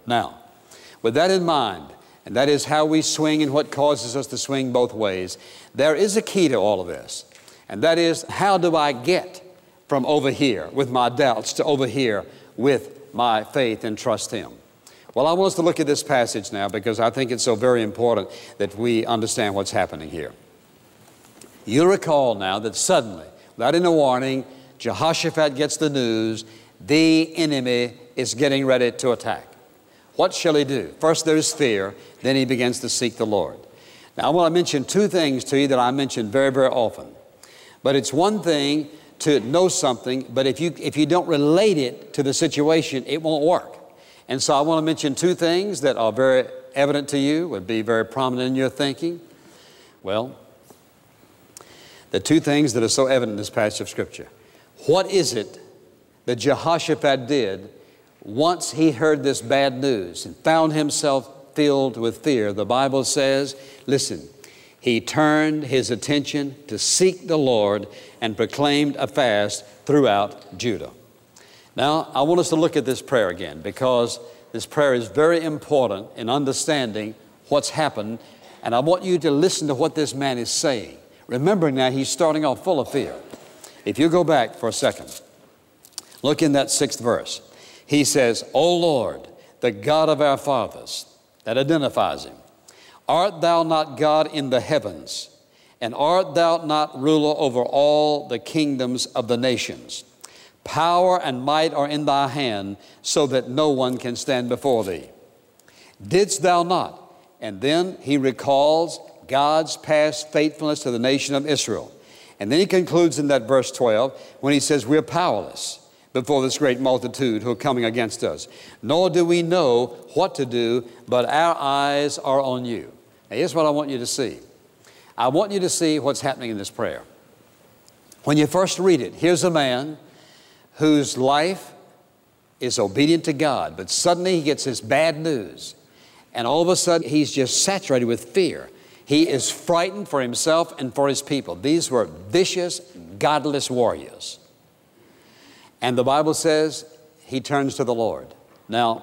Now, with that in mind, and that is how we swing and what causes us to swing both ways, there is a key to all of this. And that is, how do I get from over here with my doubts to over here with my faith and trust Him? Well, I want us to look at this passage now because I think it's so very important that we understand what's happening here. You'll recall now that suddenly, without any warning, Jehoshaphat gets the news, the enemy is getting ready to attack. What shall he do? First there's fear, then he begins to seek the Lord. Now I want to mention two things to you that I mention very, very often. But it's one thing to know something, but if you don't relate it to the situation, it won't work. And so I want to mention two things that are very evident to you, would be very prominent in your thinking. Well, the two things that are so evident in this passage of Scripture. What is it that Jehoshaphat did once he heard this bad news and found himself filled with fear? The Bible says, listen, he turned his attention to seek the Lord and proclaimed a fast throughout Judah. Now, I want us to look at this prayer again because this prayer is very important in understanding what's happened, and I want you to listen to what this man is saying. Remember now, he's starting off full of fear. If you go back for a second, look in that 6th verse. He says, O Lord, the God of our fathers, that identifies Him. Art Thou not God in the heavens, and art Thou not ruler over all the kingdoms of the nations? Power and might are in Thy hand, so that no one can stand before Thee. Didst Thou not? And then he recalls God's past faithfulness to the nation of Israel. And then he concludes in that verse 12 when he says, we're powerless before this great multitude who are coming against us. Nor do we know what to do, but our eyes are on You. Now here's what I want you to see. I want you to see what's happening in this prayer. When you first read it, here's a man whose life is obedient to God, but suddenly he gets this bad news. And all of a sudden, he's just saturated with fear. He is frightened for himself and for his people. These were vicious, godless warriors. And the Bible says he turns to the Lord. Now,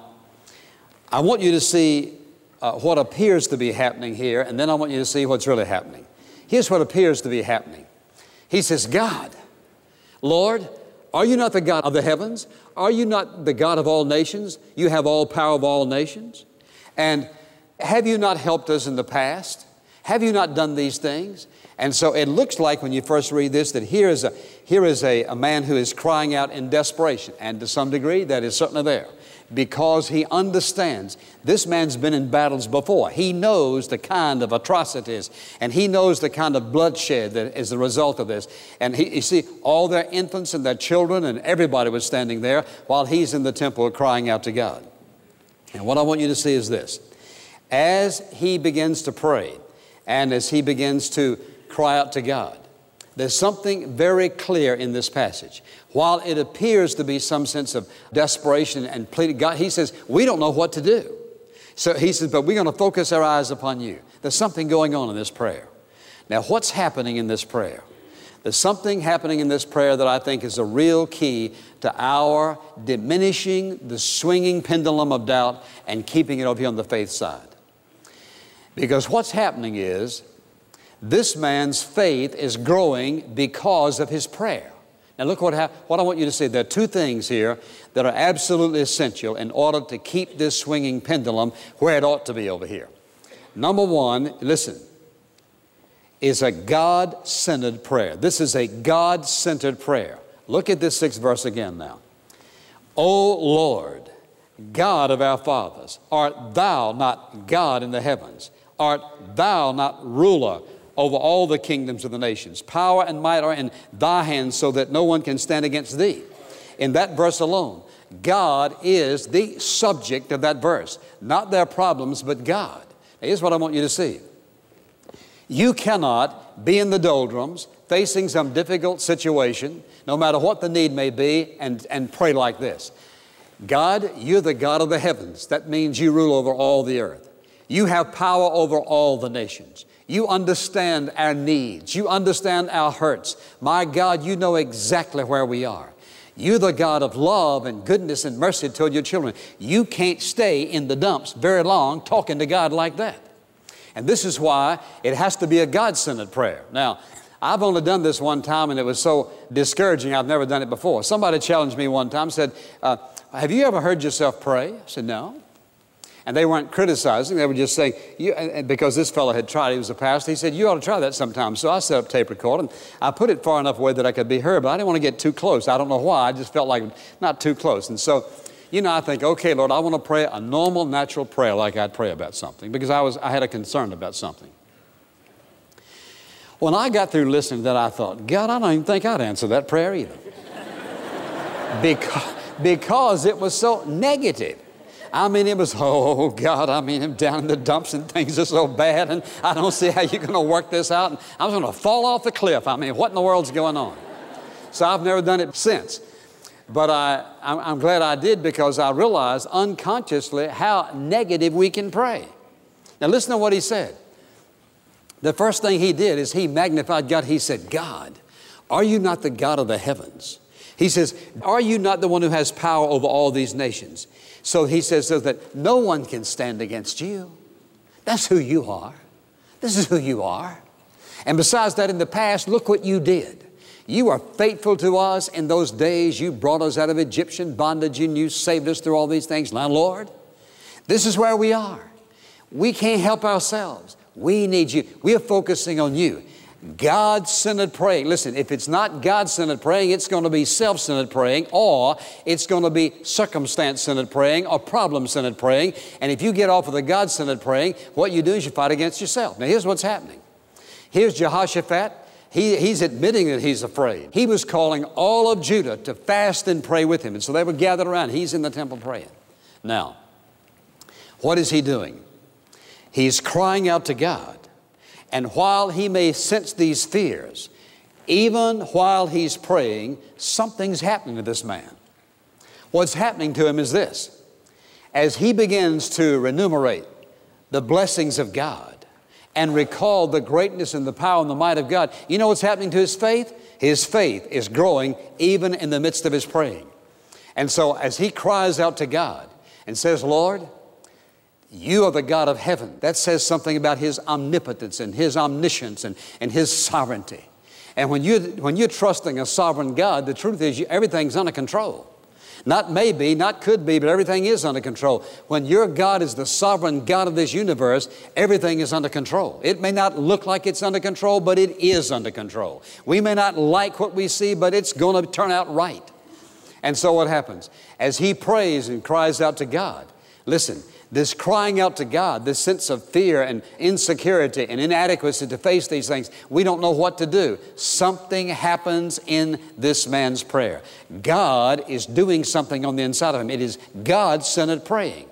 I want you to see what appears to be happening here, and then I want you to see what's really happening. Here's what appears to be happening. He says, God, Lord, are You not the God of the heavens? Are You not the God of all nations? You have all power of all nations. And have You not helped us in the past? Have You not done these things? And so it looks like when you first read this that here is a man who is crying out in desperation. And to some degree that is certainly there because he understands this man's been in battles before. He knows the kind of atrocities and he knows the kind of bloodshed that is the result of this. And you see, all their infants and their children and everybody was standing there while he's in the temple crying out to God. And what I want you to see is this. As he begins to pray and as he begins to cry out to God, there's something very clear in this passage. While it appears to be some sense of desperation and pleading God, he says, we don't know what to do. So he says, but we're going to focus our eyes upon You. There's something going on in this prayer. Now, what's happening in this prayer? There's something happening in this prayer that I think is a real key to our diminishing the swinging pendulum of doubt and keeping it over here on the faith side. Because what's happening is this man's faith is growing because of his prayer. Now look what I want you to see. There are two things here that are absolutely essential in order to keep this swinging pendulum where it ought to be over here. Number one, listen, is a God-centered prayer. This is a God-centered prayer. Look at this 6th verse again now. O Lord, God of our fathers, art Thou not God in the heavens? Art Thou not ruler over all the kingdoms of the nations? Power and might are in Thy hands, so that no one can stand against Thee. In that verse alone, God is the subject of that verse. Not their problems, but God. Now, here's what I want you to see. You cannot be in the doldrums, facing some difficult situation, no matter what the need may be, and pray like this. God, You're the God of the heavens. That means You rule over all the earth. You have power over all the nations. You understand our needs. You understand our hurts. My God, You know exactly where we are. You're the God of love and goodness and mercy toward your children. You can't stay in the dumps very long talking to God like that. And this is why it has to be a God-centered prayer. Now, I've only done this one time, and it was so discouraging, I've never done it before. Somebody challenged me one time, said, have you ever heard yourself pray? I said, no. And they weren't criticizing. They were just saying, because this fellow had tried, he was a pastor, he said, you ought to try that sometime. So I set up tape recorder, and I put it far enough away that I could be heard, but I didn't want to get too close. I don't know why. I just felt like not too close. And so, I think, okay, Lord, I want to pray a normal, natural prayer like I'd pray about something, because I had a concern about something. When I got through listening to that, I thought, God, I don't even think I'd answer that prayer either. because it was so negative. I mean, it was, oh, God, I'm down in the dumps and things are so bad and I don't see how you're going to work this out. And I was going to fall off the cliff. I mean, what in the world's going on? So I've never done it since. But I'm glad I did, because I realized unconsciously how negative we can pray. Now, listen to what he said. The first thing he did is he magnified God. He said, God, are you not the God of the heavens? He says, are you not the one who has power over all these nations? So he says so that no one can stand against you. That's who you are. This is who you are. And besides that, in the past, look what you did. You are faithful to us in those days. You brought us out of Egyptian bondage and you saved us through all these things. Now, Lord, this is where we are. We can't help ourselves. We need you. We are focusing on you. God-centered praying. Listen, if it's not God-centered praying, it's going to be self-centered praying, or it's going to be circumstance-centered praying or problem-centered praying. And if you get off of the God-centered praying, what you do is you fight against yourself. Now, here's what's happening. Here's Jehoshaphat. He's admitting that he's afraid. He was calling all of Judah to fast and pray with him. And so they were gathered around. He's in the temple praying. Now, what is he doing? He's crying out to God. And while he may sense these fears, even while he's praying, something's happening to this man. What's happening to him is this. As he begins to remunerate the blessings of God and recall the greatness and the power and the might of God, you know what's happening to his faith? His faith is growing even in the midst of his praying. And so as he cries out to God and says, Lord, you are the God of heaven. That says something about His omnipotence and His omniscience and His sovereignty. And when you're trusting a sovereign God, the truth is everything's under control. Not maybe, not could be, but everything is under control. When your God is the sovereign God of this universe, everything is under control. It may not look like it's under control, but it is under control. We may not like what we see, but it's going to turn out right. And so what happens? As he prays and cries out to God, listen, this crying out to God, this sense of fear and insecurity and inadequacy to face these things, we don't know what to do. Something happens in this man's prayer. God is doing something on the inside of him. It is God-centered praying.